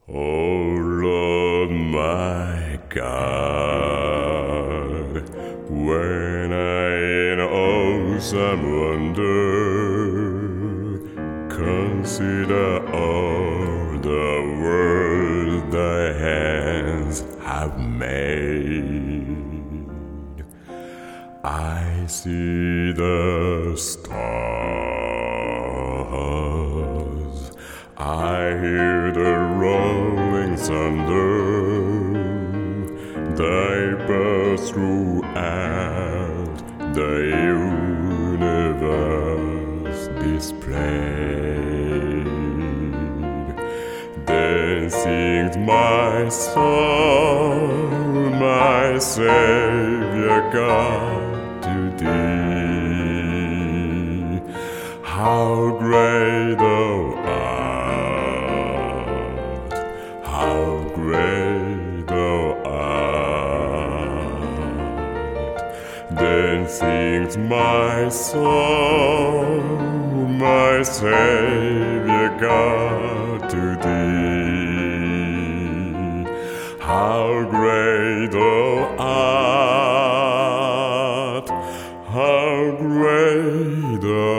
Oh Lord, my God, when I in awesome wonder consider all the world thy hands have made, I see the stars, I hear the rolling thunder, thy birth throughout the universe displayed. Then sings my soul, my Savior God, to thee. How great thou art, how great thou art. Then sings my soul, my Savior God, to thee. How great thou art, how great thou art.